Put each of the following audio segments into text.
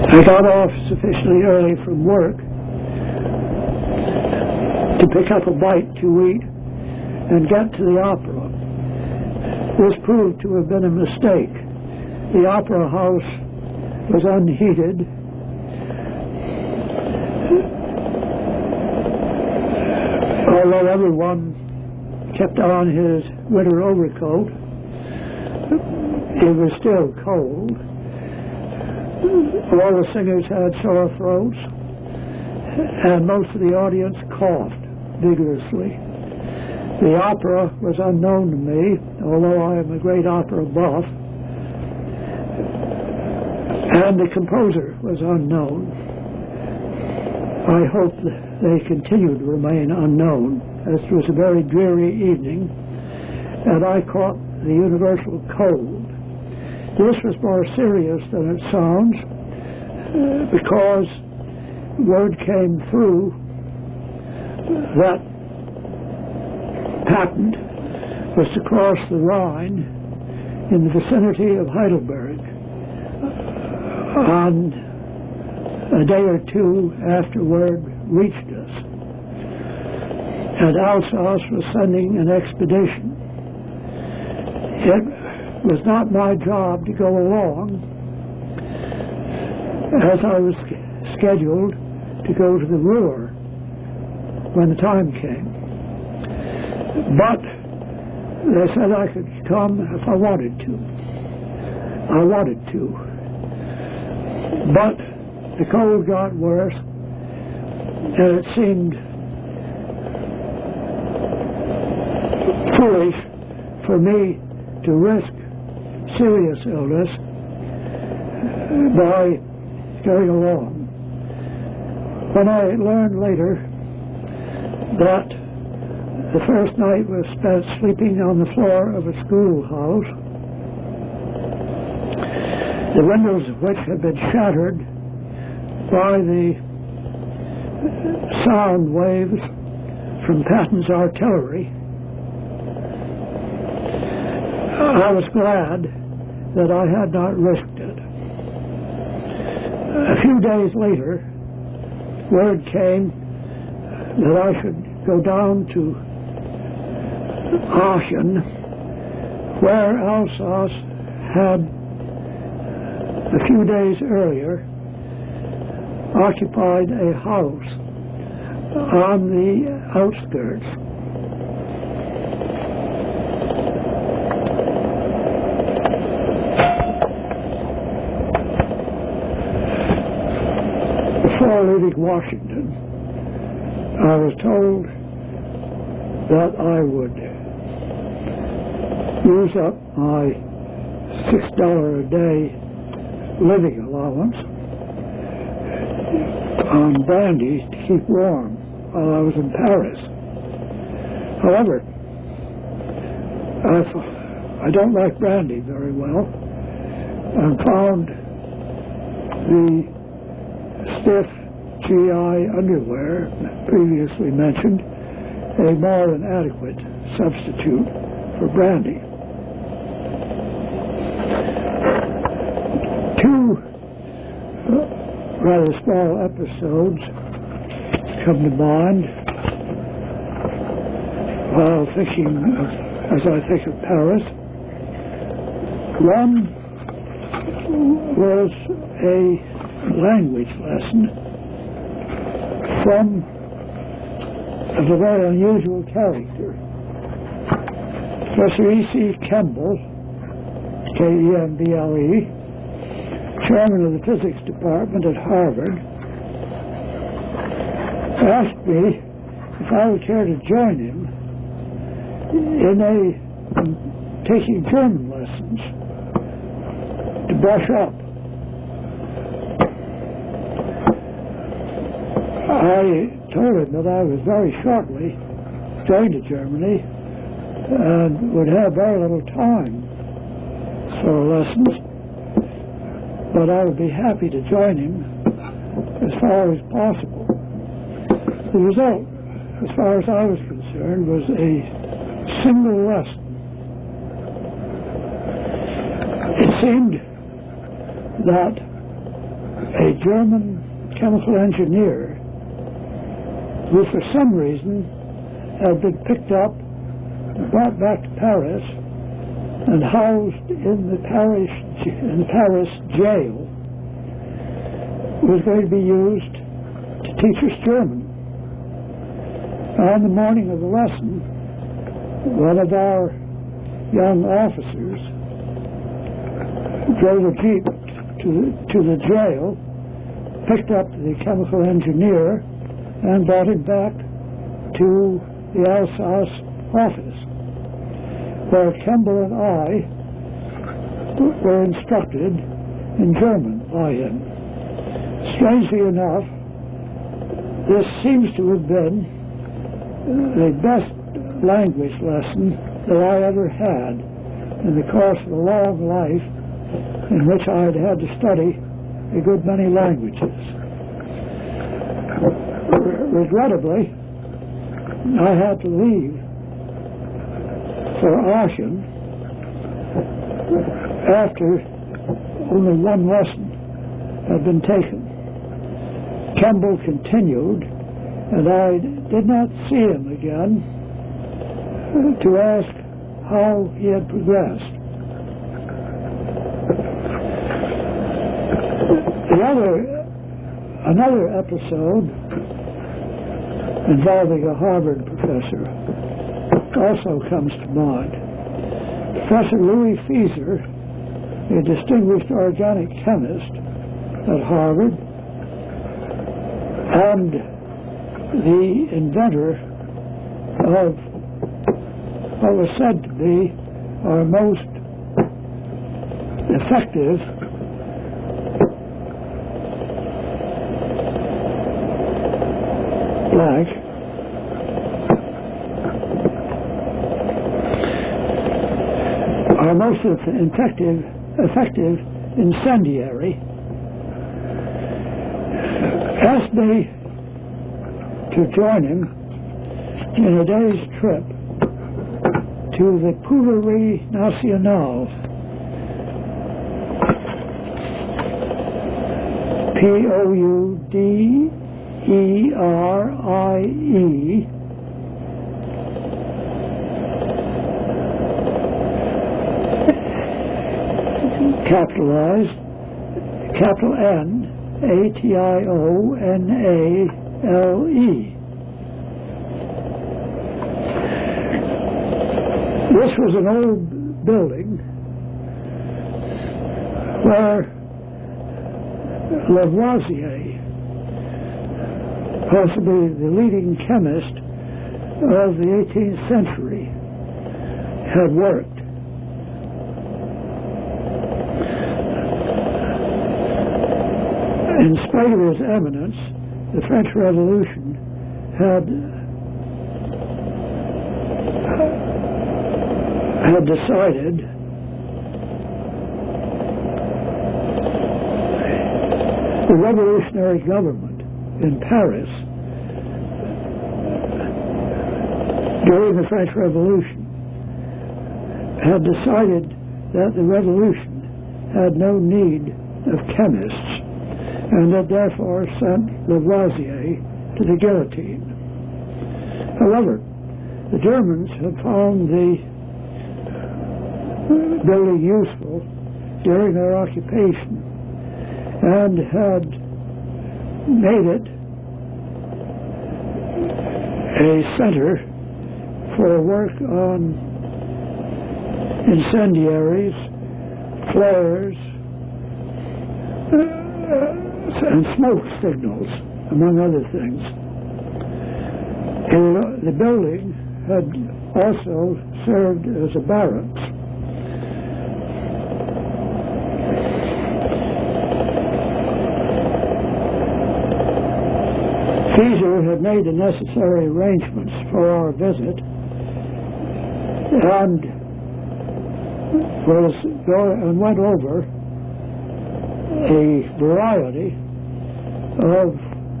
I got off sufficiently early from work to pick up a bite to eat and get to the opera. This proved to have been a mistake. The opera house was unheated. Although everyone kept on his winter overcoat, it was still cold. All the singers had sore throats, and most of the audience coughed vigorously. The opera was unknown to me, although I am a great opera buff, and the composer was unknown. I hope that they continue to remain unknown, as it was a very dreary evening, and I caught the universal cold. This was more serious than it sounds, because word came through that Patton was to cross the Rhine in the vicinity of Heidelberg on a day or two after word reached us. And Alsace was sending an expedition. It was not my job to go along, as I was scheduled to go to the Ruhr when the time came. But they said I could come if I wanted to. I wanted to. But the cold got worse, and it seemed foolish for me to risk serious illness by going along. When I learned later that the first night was spent sleeping on the floor of a schoolhouse, the windows of which had been shattered by the sound waves from Patton's artillery, I was glad that I had not risked it. A few days later, word came that I should go down to Aachen, where Alsace had, a few days earlier, occupied a house on the outskirts. Before leaving Washington, I was told that I would use up my $6 a day living allowance on brandy to keep warm while I was in Paris. However, I don't like brandy very well, and found the stiff GI underwear previously mentioned a more than adequate substitute for brandy. Two rather small episodes come to mind while thinking of, as I think of Paris. One was a language lesson from a very unusual character. Professor E.C. Kemble, K-E-M-B-L-E, chairman of the physics department at Harvard, asked me if I would care to join him in taking German lessons to brush up. I told him that I was very shortly going to Germany and would have very little time for lessons, but I would be happy to join him as far as possible. The result, as far as I was concerned, was a single lesson. It seemed that a German chemical engineer who for some reason had been picked up, brought back to Paris, and housed in the Paris jail, was going to be used to teach us German. On the morning of the lesson, one of our young officers drove a jeep to the jail, picked up the chemical engineer, and brought him back to the Alsace office, where Kemble and I were instructed in German by him. Strangely enough, this seems to have been the best language lesson that I ever had in the course of a long life in which I had had to study a good many languages. Regrettably, I had to leave for Aachen after only one lesson had been taken. Kemble continued, and I did not see him again to ask how he had progressed. Another episode involving a Harvard professor also comes to mind. Professor Louis Fieser, a distinguished organic chemist at Harvard, and the inventor of what was said to be our most effective our most effective incendiary, asked me to join him in a day's trip to the Poulerie Nationale, Pouderie, capitalized, capital N, Ationale. This was an old building where Lavoisier, possibly the leading chemist of the 18th century, had worked. In spite of his eminence, the French Revolution had decided the revolutionary government in Paris during the French Revolution had decided that the revolution had no need of chemists, and had therefore sent Lavoisier to the guillotine. However, the Germans had found the building useful during their occupation and had made it a center for work on incendiaries, flares, and smoke signals, among other things. The building had also served as a barracks. Caesar had made the necessary arrangements for our visit and went over a variety of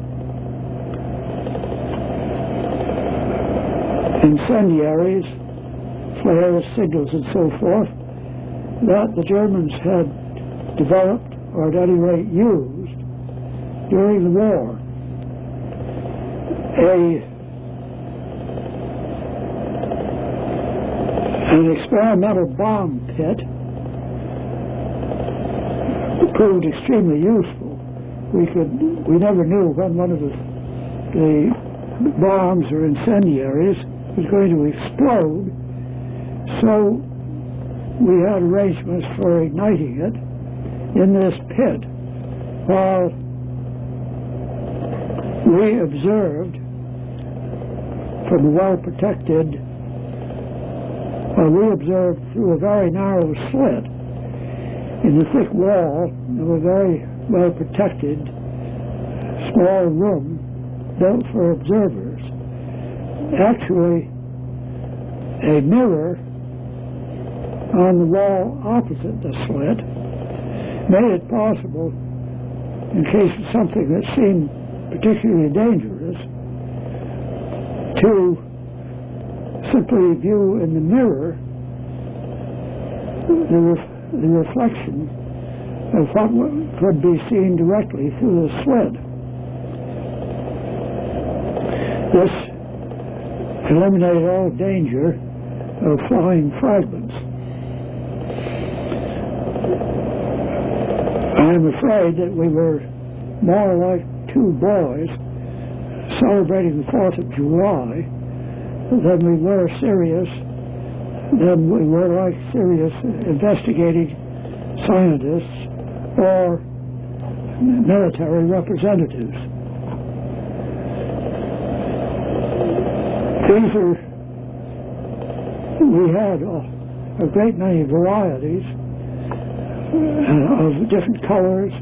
incendiaries, flares, signals, and so forth that the Germans had developed, or at any rate used, during the war. An experimental bomb pit proved extremely useful. We never knew when one of the bombs or incendiaries was going to explode, so we had arrangements for igniting it in this pit while we observed from a well-protected, we observed through a very narrow slit in the thick wall of a very well-protected small room built for observers. Actually, a mirror on the wall opposite the slit made it possible, in case of something that seemed particularly dangerous, to simply view in the mirror the reflection of what could be seen directly through the slit. This eliminated all danger of flying fragments. I'm afraid that we were more like two boys celebrating the 4th of July than we were like serious investigating scientists or military representatives. We had a great many varieties of different colors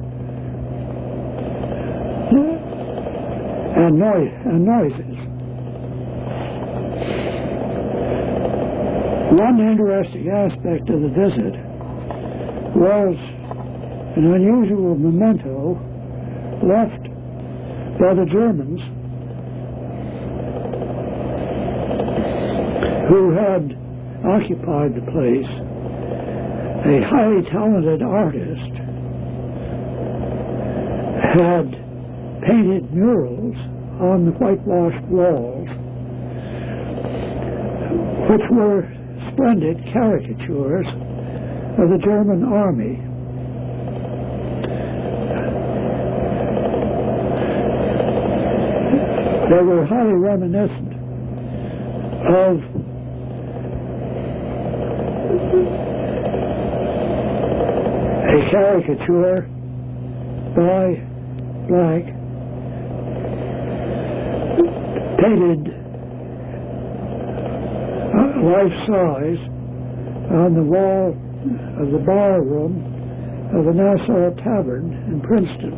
and noises. One interesting aspect of the visit was an unusual memento left by the Germans who had occupied the place. A highly talented artist had painted murals on the whitewashed walls, which were splendid caricatures of the German army. They were highly reminiscent of a caricature by Blank painted life-size on the wall of the bar room of the Nassau Tavern in Princeton.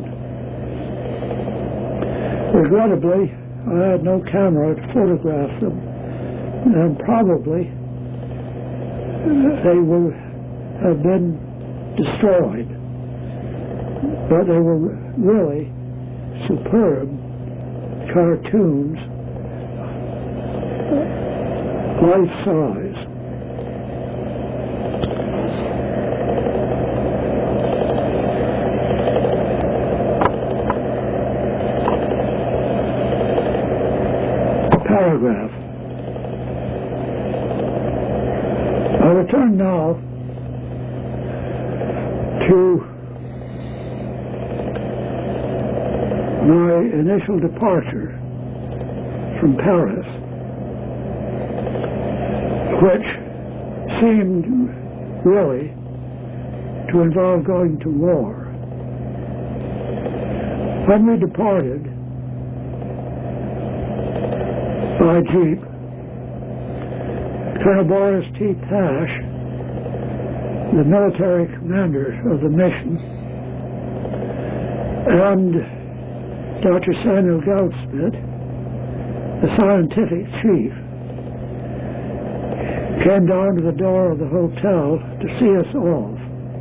Regrettably, I had no camera to photograph them, and probably they would have been destroyed. But they were really superb cartoons, life-size. Paragraph. I return now to my initial departure from Paris, which seemed really to involve going to war. When we departed by jeep, Colonel Boris T. Pash, the military commander of the mission, and Dr. Samuel Goudsmit, the scientific chief, came down to the door of the hotel to see us off.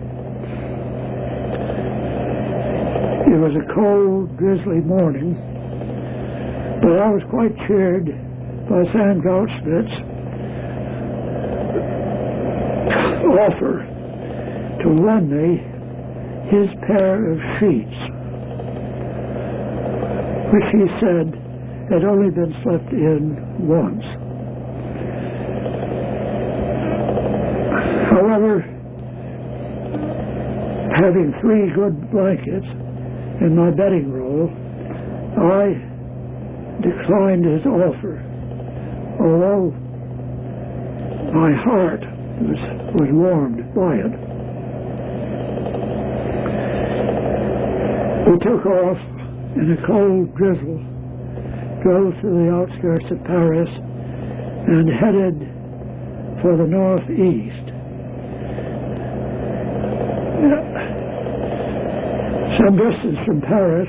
It was a cold, drizzly morning, but I was quite cheered by Sam Goudsmit's offer to lend me his pair of sheets. which he said had only been slept in once. However, having 3 good blankets in my bedding roll, I declined his offer, although my heart was warmed by it. We took off in a cold drizzle, drove to the outskirts of Paris, and headed for the northeast. Some distance from Paris,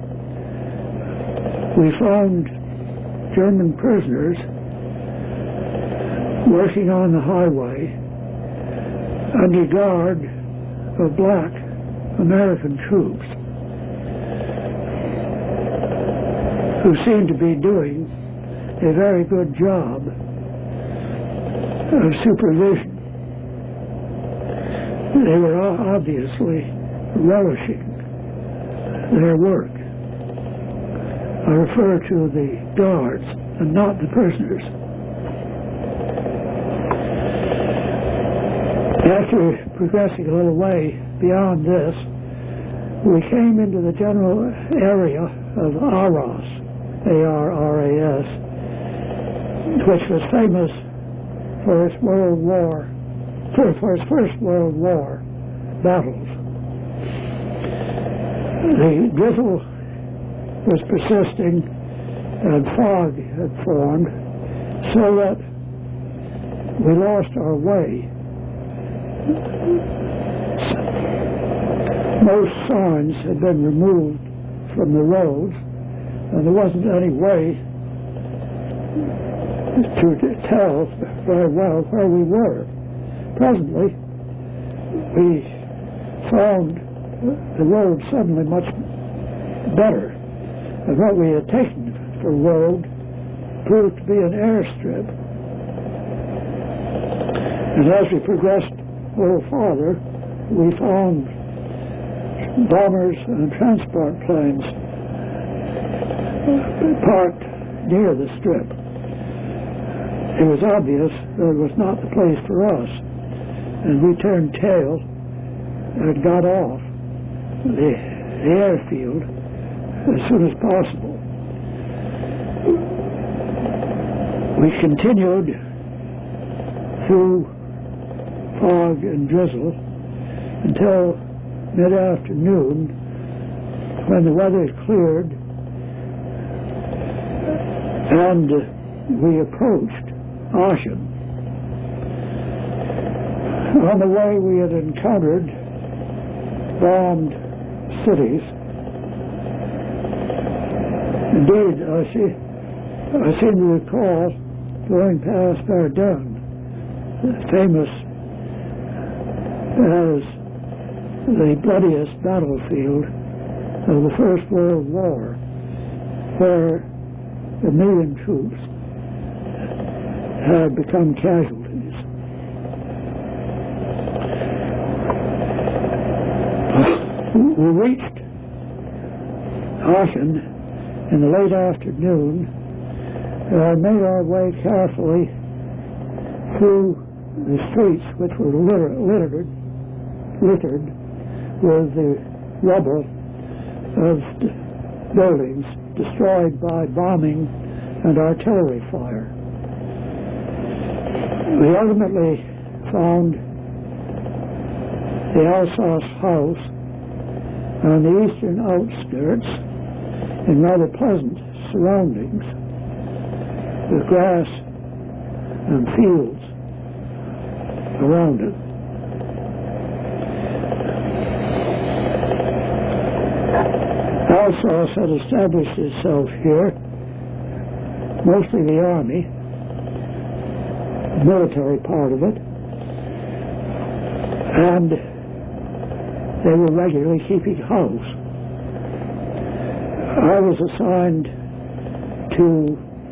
we found German prisoners working on the highway under guard of black American troops who seemed to be doing a very good job of supervision. They were obviously relishing their work. I refer to the guards and not the prisoners. After progressing a little way beyond this, we came into the general area of Arras, A-R-R-A-S, which was famous for its First World War battles. The drizzle was persisting and fog had formed, so that we lost our way. Most signs had been removed from the roads, and there wasn't any way to tell very well where we were. Presently, we found the road suddenly much better, and what we had taken for road proved to be an airstrip. And as we progressed a little farther, we found bombers and transport planes parked near the strip. It was obvious that it was not the place for us, and we turned tail and got off the airfield as soon as possible. We continued through fog and drizzle until mid-afternoon, when the weather cleared and we approached Aachen. On the way, we had encountered bombed cities. Indeed, I seem to recall going past Verdun, famous as the bloodiest battlefield of the First World War, where 1 million troops had become casualties. We reached Aachen in the late afternoon and made our way carefully through the streets, which were littered with the rubble of buildings destroyed by bombing and artillery fire. We ultimately found the Alsace House on the eastern outskirts in rather pleasant surroundings with grass and fields around it. Alsace had established itself here, mostly the army, military part of it, and they were regularly keeping house. I was assigned to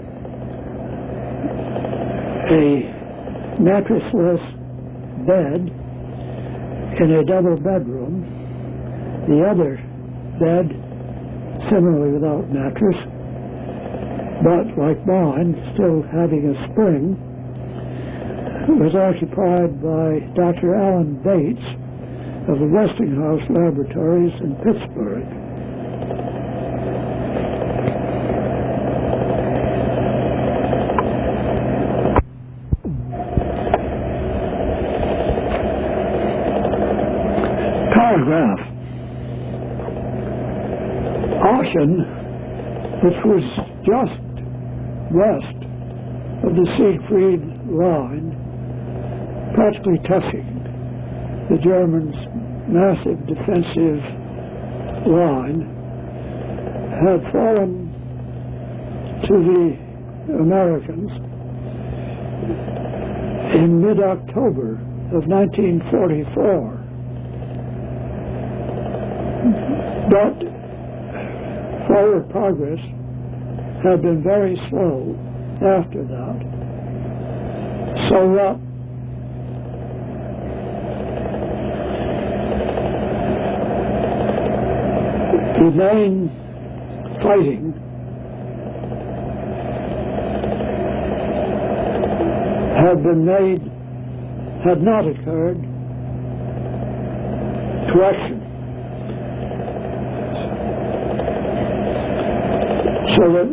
a mattressless bed in a double bedroom. The other bed similarly without mattress, but like mine, still having a spring. It was occupied by Dr. Alan Bates of the Westinghouse Laboratories in Pittsburgh. Paragraph. Aachen, which was just west of the Siegfried Line, practically touching the Germans' massive defensive line, had fallen to the Americans in mid-October of 1944. But forward progress had been very slow after that, so that the main fighting had not occurred. Correction. So that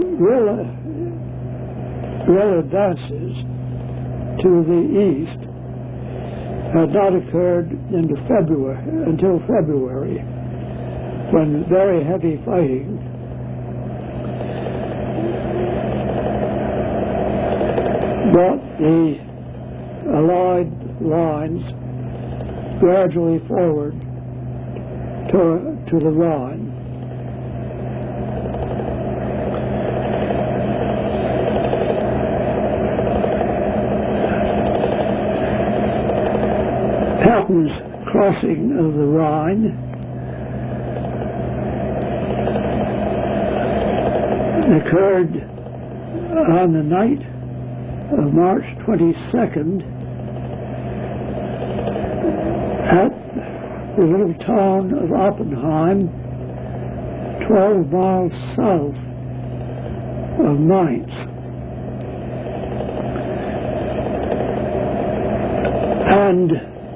real advances to the east had not occurred until February, when very heavy fighting brought the Allied lines gradually forward to the Rhine. Patton's crossing of the Rhine occurred on the night of March 22nd at the little town of Oppenheim, 12 miles south of Mainz. And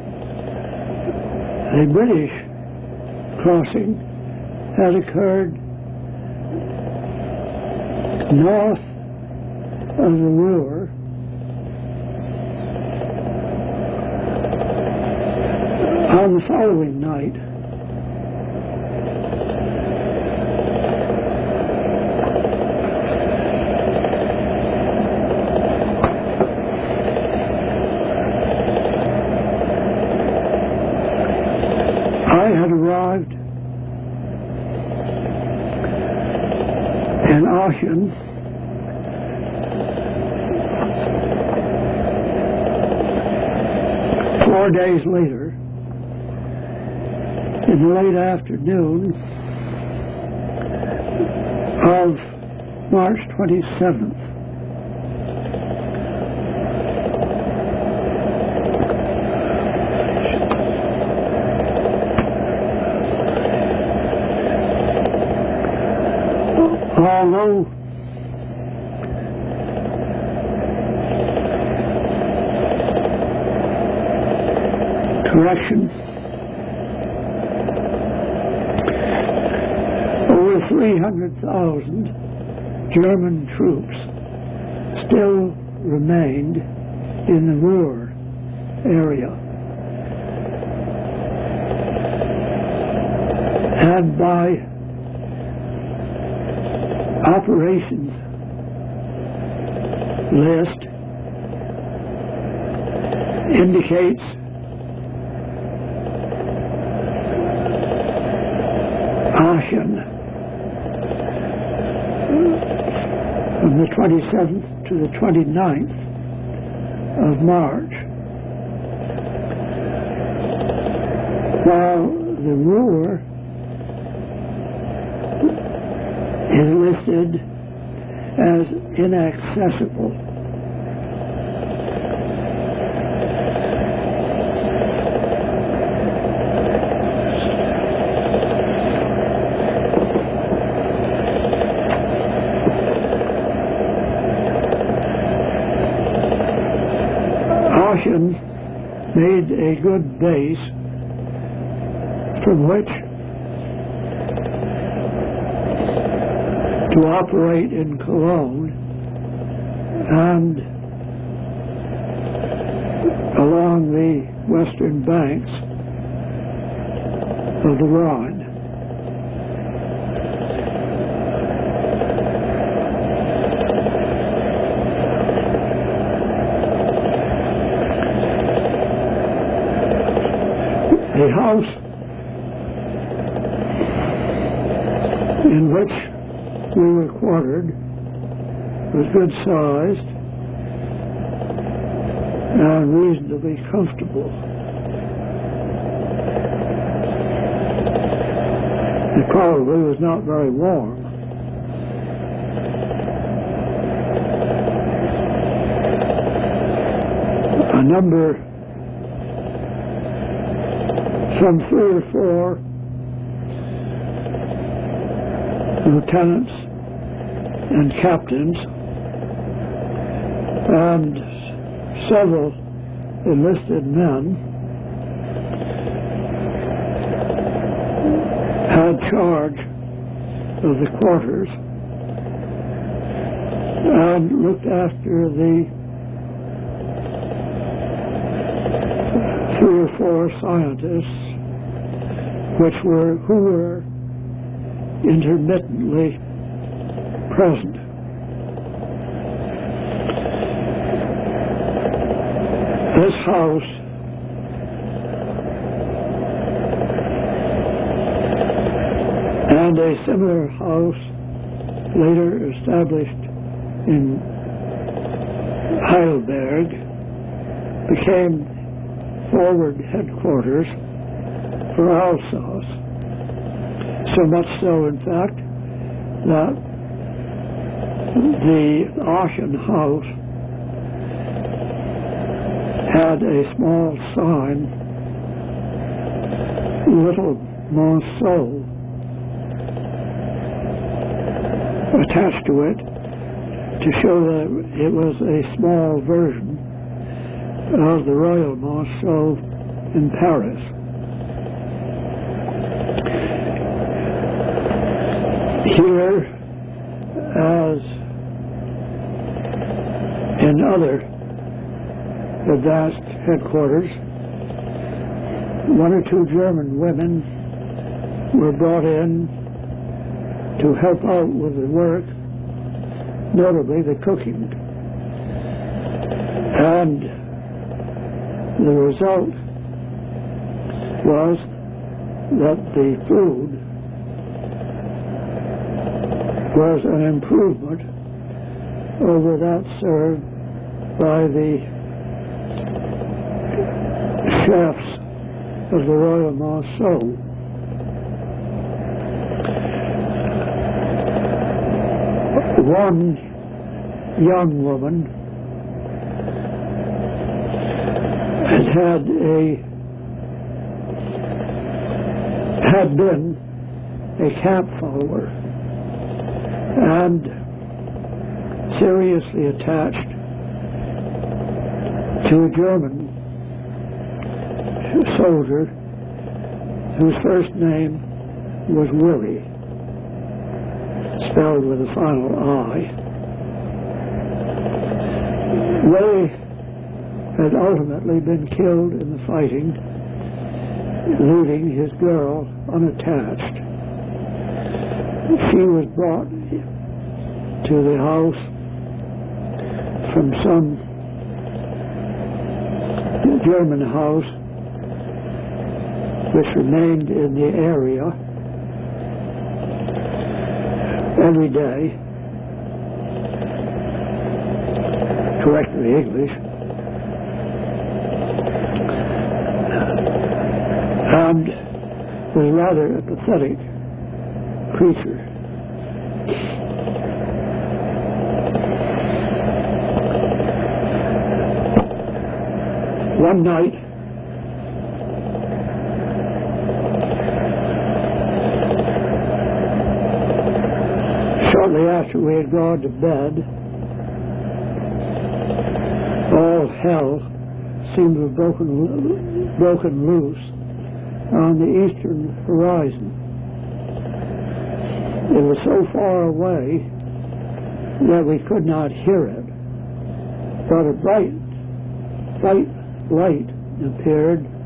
the British crossing had occurred north of the Ruhr on the following night. I had arrived in Aachen four days later, in the late afternoon of March 27th. Although correction, over 300,000 German troops still remained in the Ruhr area, and by operations list indicates Aachen from the 27th to the 29th of March, while the Ruhr is listed as inaccessible. Ossian made a good base from which to operate in Cologne and along the western banks of the Rhine. The house in which we were quartered was good sized and reasonably comfortable. It probably was not very warm. Some 3 or 4 lieutenants and captains and several enlisted men had charge of the quarters and looked after the 3 or 4 scientists who were intermittently present. This house and a similar house later established in Heidelberg became forward headquarters for Alsace. So much so, in fact, that the Ossian house had a small sign, Little Monceau, attached to it to show that it was a small version of the Royal Monceau in Paris. Here, as in other advanced headquarters, 1 or 2 German women were brought in to help out with the work, notably the cooking. And the result was that the food was an improvement over that served by the chefs of the Royal Monceau. One young woman had been a camp follower and seriously attached to a German soldier whose first name was Willie, spelled with a final I. Willie had ultimately been killed in the fighting, leaving his girl unattached. She was brought to the house from some German house which remained in the area every day, correctly English, and was rather a pathetic creature. One night, shortly after we had gone to bed, all hell seemed to have broken loose on the eastern horizon. It was so far away that we could not hear it, but a bright light appeared